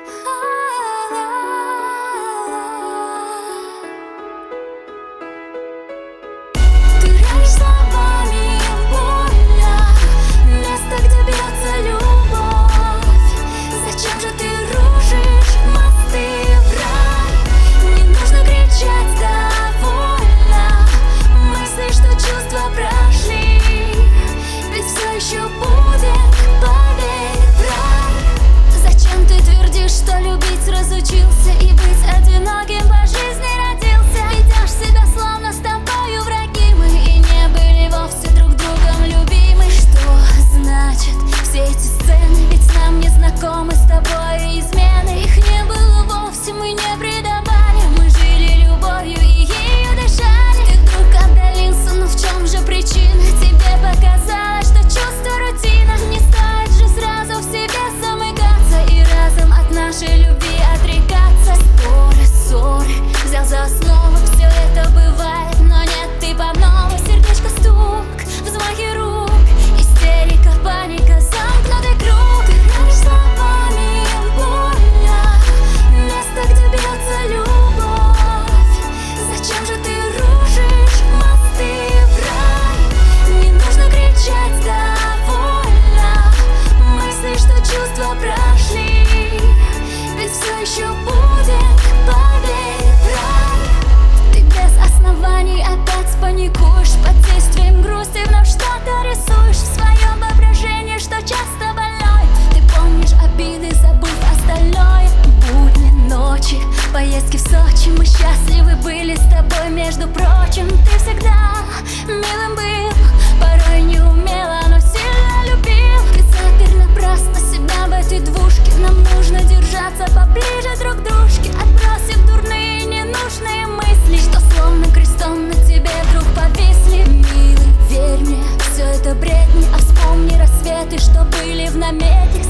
Разучился и быть одиноким по жизни родился. Ведешь себя словно с тобою враги мы, и не были вовсе друг другом любимы. Что значит все эти сцены? Ведь нам не знакомы с тобой измены. Их не было вовсе, мы не предавали. Мы жили любовью и ею дышали. Ты вдруг отдалился, но в чем же причина? Тебе показалось, что чувство рутина. Не стоит же сразу в себе замыкаться и разом от нашей любви отрекаться. Споры, ссоры, взял за основу, все это бывает, но нет, ты по новой. Сердечко стук, взмахи рук, истерика, паника, замкнутый круг. Ты ранишь словами больно место, где бьется любовь. Зачем же ты рушишь мосты в рай? Не нужно кричать довольно. Мысли, что чувства прошли, ведь все еще будет, поверь, в рай. Ты без оснований опять спаникуешь, под действием грусти вновь что-то рисуешь в своем воображении, что часто больной. Ты помнишь обиды, забыв остальное. Будни, ночи, поездки в Сочи, мы счастливы были с тобой, между прочим. Ты всегда милым был, порой неумело, но сильно любил. Ты запер напрасно себя в этой двушке. Нам нужно держаться поближе друг к дружке, отбросив дурные ненужные мысли, что словно крестом на тебе вдруг повисли. Милый, верь мне, все это бредни, а вспомни рассветы, что были в намете.